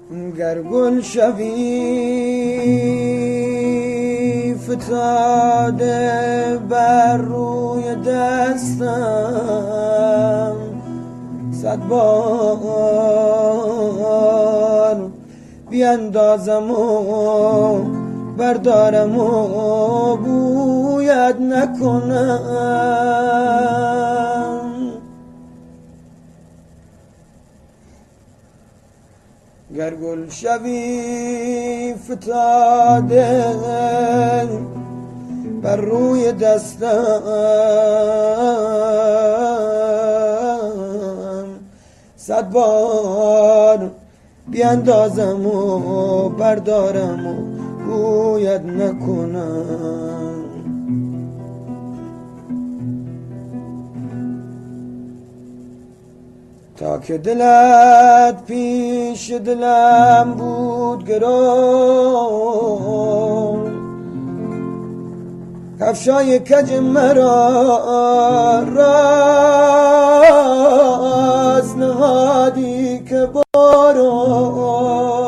گر گل شوی فتاده بر روی دستم، 100 بار بیندازم و بردارم و بویت نکنم. گر گل شوی فتاده بر روی دستم، 100 بار بیندازم و بردارم و بویت نکنم. تا که دلت پیش دلم بود گرو، کفشای کج مرا راز نهادی که برو.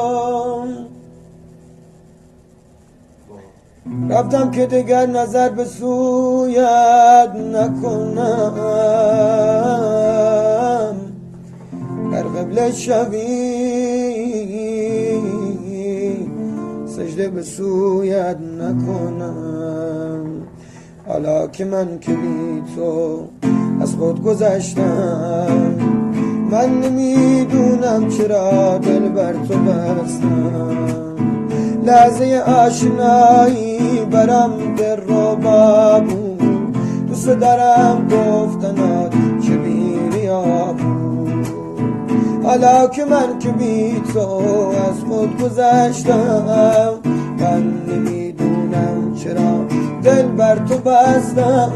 رفتم که دیگر نظر به سویت نکنم، در قبله شوی سجده به سویت نکنم. حالا که من که بی تو از خود گذشتم، من نمیدونم چرا دل بر تو بستم. لحظه آشنایی برام دلربا بود، دوست دارم گفتنات چه بی‌ریا بود. حالا که من که بی تو از خود گذشتم، من نمیدونم چرا دل بر تو بستم.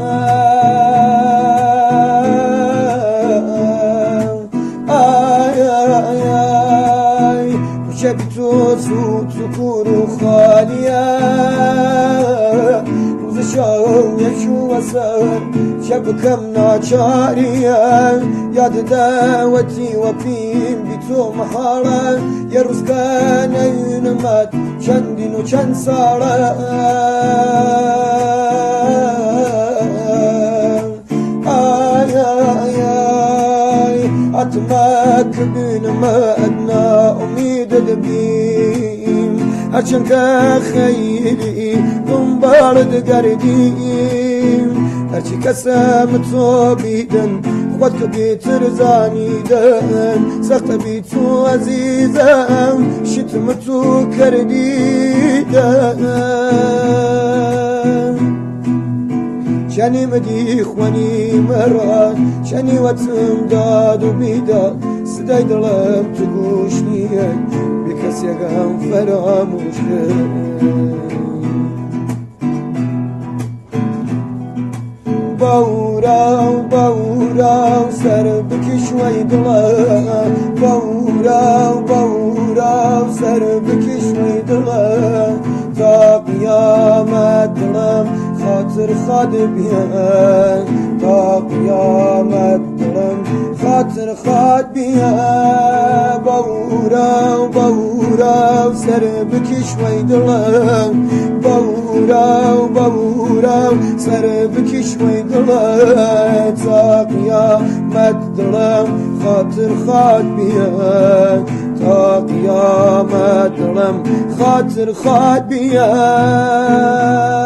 آی آی آی کوچه بی تو سود سکور و خالیه، روز شایش و وسط شب کم ناچاریه. یاد دعوتی و پیم بی تو محاله، یه روز که نیونمت چندین و چند ساله. آی آی آی اتمک بینمت ناامید دبیم، هرچند که خیلی دنبالت گردیم. هرچی کسم تو بیدن خود که بیتر زانیدن، سخت بی تو عزیزم شتم تو کردیدن. شنی مدی خوانی مراد شنی وطم داد و بیداد، صدای دلم تو گوش نیه بی کسی غم فراموش کرد. باورا سر بکش وی دلم، باورا سر بکش وی دلم. تا قیامت دلم خاطر خود بیان، تا قیامت دلم خاطر خود بیان. باورا سر بکش وی دلم، باورا سر بکش وی دلم. تا قیامت دلم خاطر خود بیان، تا قیامت دلم خاطر خود بیان.